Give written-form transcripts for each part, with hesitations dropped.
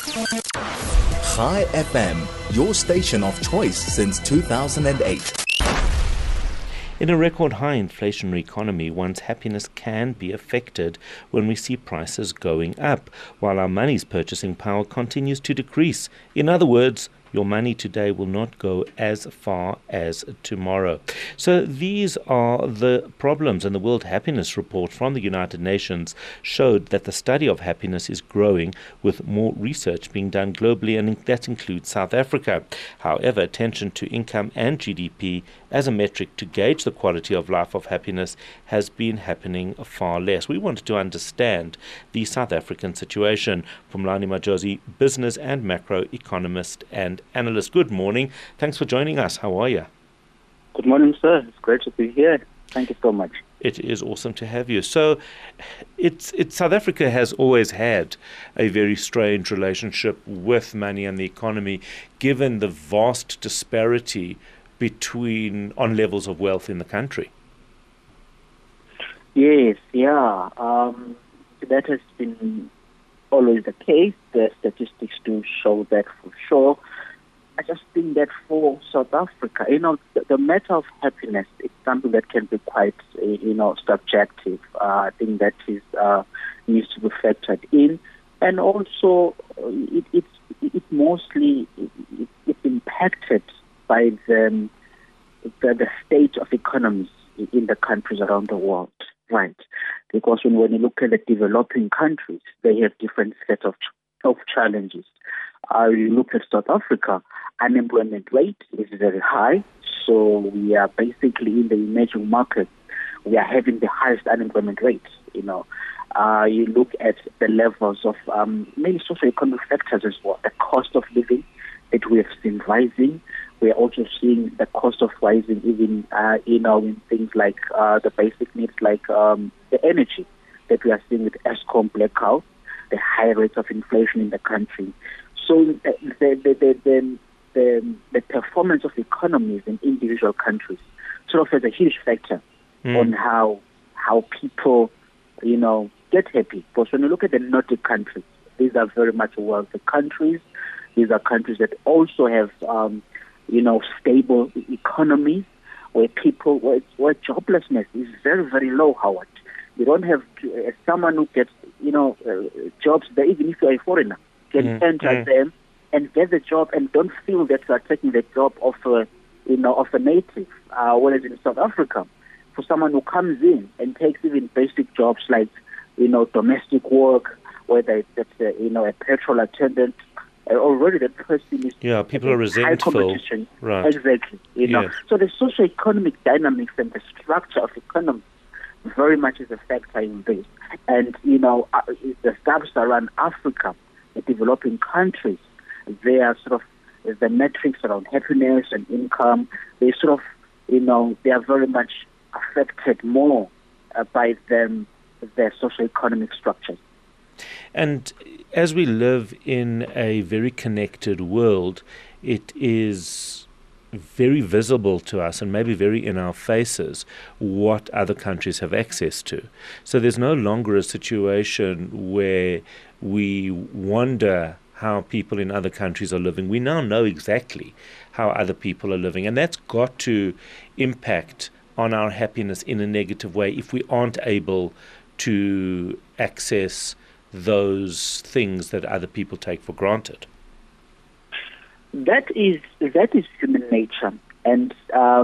Chai FM, your station of choice since 2008. In a record-high inflationary economy, one's happiness can be affected when we see prices going up, while our money's purchasing power continues to decrease. In other words, your money today will not go as far as tomorrow. So these are the problems, and the World Happiness Report from the United Nations showed that the study of happiness is growing, with more research being done globally, and that includes South Africa. However, attention to income and GDP as a metric to gauge the quality of life of happiness has been happening far less. We wanted to understand the South African situation from Lani Majosi, business and macroeconomist and analyst. Good morning. Thanks for joining us. How are you? Good morning, sir. It's great to be here. Thank you so much. It is awesome to have you. So, South Africa has always had a very strange relationship with money and the economy, given the vast disparity on levels of wealth in the country. Yes, yeah. That has been always the case. The statistics do show that for sure. I just think that for South Africa, the matter of happiness is something that can be quite, subjective. I think that needs to be factored in, and also it's mostly impacted by the state of economies in the countries around the world, right? Because when you look at the developing countries, they have different sets of challenges. You look at South Africa, unemployment rate is very high. So we are basically in the emerging markets, we are having the highest unemployment rate. You look at the levels of many socioeconomic factors as well. The cost of living that we have seen rising. We are also seeing the cost of rising even, in things like the basic needs, like the energy that we are seeing with Eskom blackout, the high rates of inflation in the country. So the performance of economies in individual countries sort of has a huge factor on how people, get happy. Because when you look at the Nordic countries, these are very much wealthy countries. These are countries that also have, stable economies where joblessness is very, very low, Howard. You don't have someone who gets, jobs there, even if you're a foreigner, can enter them and get the job and don't feel that you are taking the job of a native. Whereas in South Africa, for someone who comes in and takes even basic jobs like, domestic work, whether it's a petrol attendant, already that person is people are resentful. Right. Exactly. Yes. So the socio-economic dynamics and the structure of economy very much is a factor in this. And the sub-Saharan Africa, the developing countries, they are sort of the metrics around happiness and income. They sort of they are very much affected more by their socio-economic structures. And as we live in a very connected world, it is very visible to us and maybe very in our faces what other countries have access to. So there's no longer a situation where we wonder how people in other countries are living. We now know exactly how other people are living, and that's got to impact on our happiness in a negative way if we aren't able to access those things that other people take for granted. That is human nature, and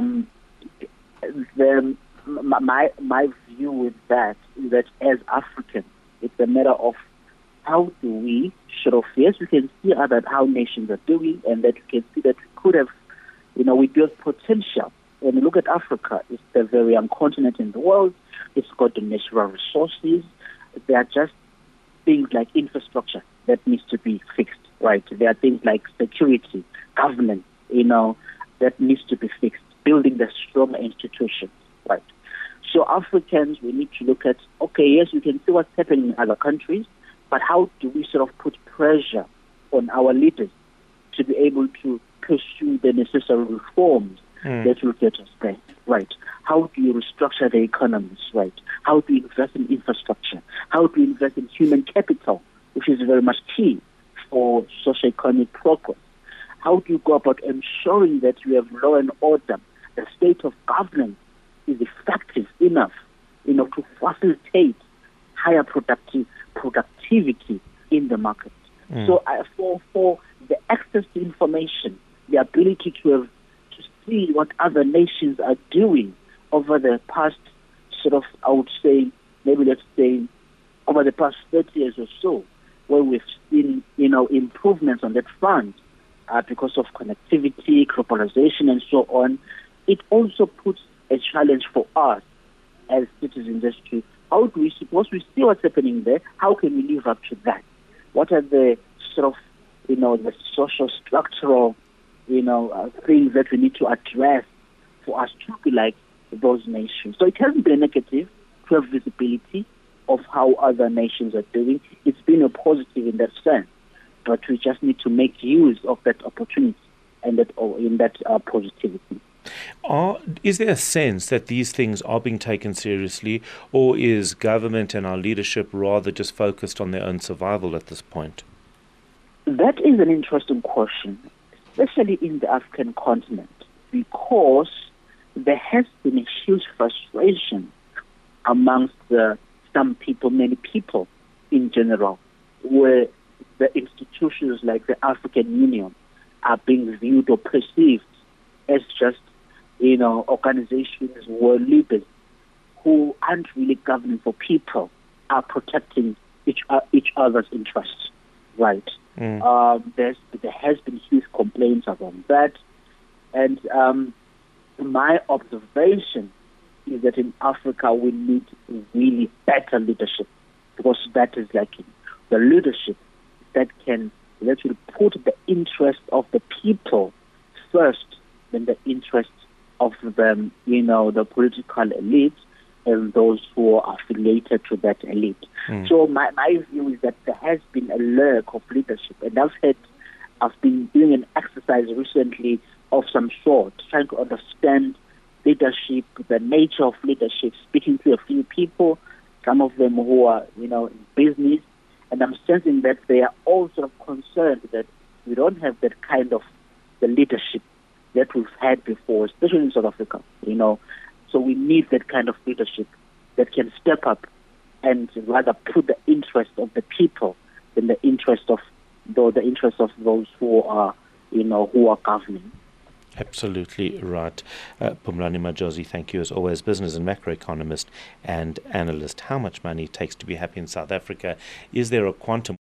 my view with that is that as Africans, it's a matter of how do we yes, we can see how nations are doing, and that we can see that we could have, we do have potential. When you look at Africa, it's the very young continent in the world. It's got the natural resources. There are just things like infrastructure that needs to be fixed, right? There are things like security, governance, that needs to be fixed, building the strong institutions, right? So Africans, we need to look at, yes, we can see what's happening in other countries, but how do we sort of put pressure on our leaders to be able to pursue the necessary reforms that will get us there, right? How do you restructure the economies, right? How do you invest in infrastructure? How do you invest in human capital, which is very much key for socio-economic progress? How do you go about ensuring that you have law and order, the state of governance is effective enough, to facilitate higher productivity in the market? So for the access to information, the ability to see what other nations are doing over the past I would say, over the past 30 years or so, where we've seen, improvements on that front because of connectivity, globalization, and so on. It also puts a challenge for us as citizens as to how do we suppose we see what's happening there, how can we live up to that? What are the the social structural, things that we need to address for us to be like those nations? So it hasn't been a negative to have visibility of how other nations are doing. It's been a positive in that sense, but we just need to make use of that opportunity and that positivity. Is there a sense that these things are being taken seriously, or is government and our leadership rather just focused on their own survival at this point? That is an interesting question, especially in the African continent, because there has been a huge frustration amongst some people, many people in general, where the institutions like the African Union are being viewed or perceived as just, organizations where leaders who aren't really governing for people are protecting each other's interests, right? There has been huge complaints about that, and my observation is that in Africa we need really better leadership, because that is lacking. The leadership that can actually put the interest of the people first, than the interest of them, the political elite and those who are affiliated to that elite. So my view is that there has been a lack of leadership, and I've been doing an exercise recently of some sort, trying to understand leadership, the nature of leadership, speaking to a few people, some of them who are, in business, and I'm sensing that they are all sort of concerned that we don't have that kind of the leadership that we've had before, especially in South Africa, So we need that kind of leadership that can step up and rather put the interest of the people than the interest of those who are, who are governing. Absolutely right. Phumlani Majozi, thank you as always, business and macroeconomist and analyst. How much money it takes to be happy in South Africa? Is there a quantum